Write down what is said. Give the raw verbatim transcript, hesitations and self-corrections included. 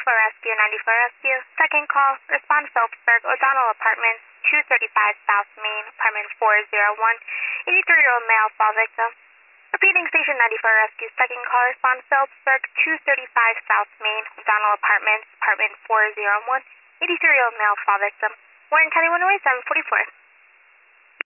ninety-four Rescue, ninety-four Rescue. Second call, respond Phillipsburg, O'Donnell Apartments, two thirty-five South Main, apartment four oh one. eighty-three-year-old male fall victim. Repeating station ninety-four Rescue, second call, respond Phillipsburg, two thirty-five South Main, O'Donnell Apartments, apartment four oh one. eighty-three-year-old male fall victim. Warren County one oh eight, seven forty-four.